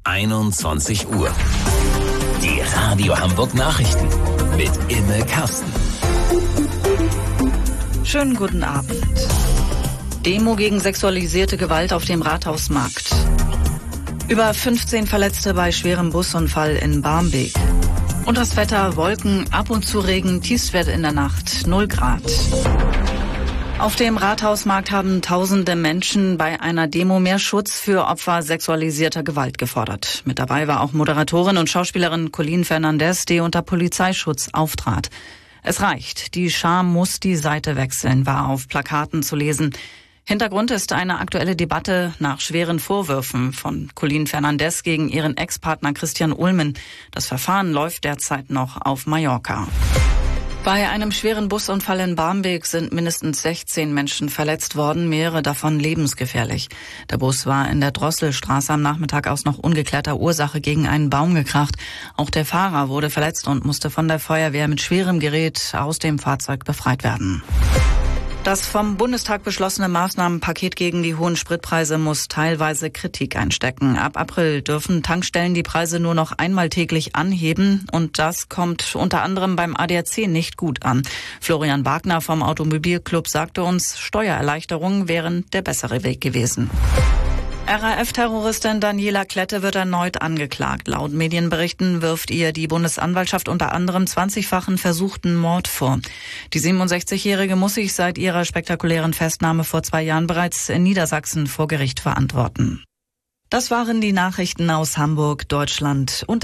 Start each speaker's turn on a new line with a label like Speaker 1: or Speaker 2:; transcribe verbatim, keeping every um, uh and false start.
Speaker 1: einundzwanzig Uhr. Die Radio Hamburg Nachrichten mit Imme Karsten.
Speaker 2: Schönen guten Abend. Demo gegen sexualisierte Gewalt auf dem Rathausmarkt. Über fünfzehn Verletzte bei schwerem Busunfall in Barmbek. Und das Wetter: Wolken, ab und zu Regen, Tiefstwert in der Nacht null Grad. Auf dem Rathausmarkt haben tausende Menschen bei einer Demo mehr Schutz für Opfer sexualisierter Gewalt gefordert. Mit dabei war auch Moderatorin und Schauspielerin Colleen Fernandez, die unter Polizeischutz auftrat. Es reicht, die Schar muss die Seite wechseln, war auf Plakaten zu lesen. Hintergrund ist eine aktuelle Debatte nach schweren Vorwürfen von Colleen Fernandez gegen ihren Ex-Partner Christian Ulmen. Das Verfahren läuft derzeit noch auf Mallorca. Bei einem schweren Busunfall in Barmbek sind mindestens sechzehn Menschen verletzt worden, mehrere davon lebensgefährlich. Der Bus war in der Drosselstraße am Nachmittag aus noch ungeklärter Ursache gegen einen Baum gekracht. Auch der Fahrer wurde verletzt und musste von der Feuerwehr mit schwerem Gerät aus dem Fahrzeug befreit werden. Das vom Bundestag beschlossene Maßnahmenpaket gegen die hohen Spritpreise muss teilweise Kritik einstecken. Ab April dürfen Tankstellen die Preise nur noch einmal täglich anheben. Und das kommt unter anderem beim A D A C nicht gut an. Florian Wagner vom Automobilclub sagte uns, Steuererleichterungen wären der bessere Weg gewesen. R A F-Terroristin Daniela Klette wird erneut angeklagt. Laut Medienberichten wirft ihr die Bundesanwaltschaft unter anderem zwanzigfachen versuchten Mord vor. Die siebenundsechzigjährige muss sich seit ihrer spektakulären Festnahme vor zwei Jahren bereits in Niedersachsen vor Gericht verantworten. Das waren die Nachrichten aus Hamburg, Deutschland und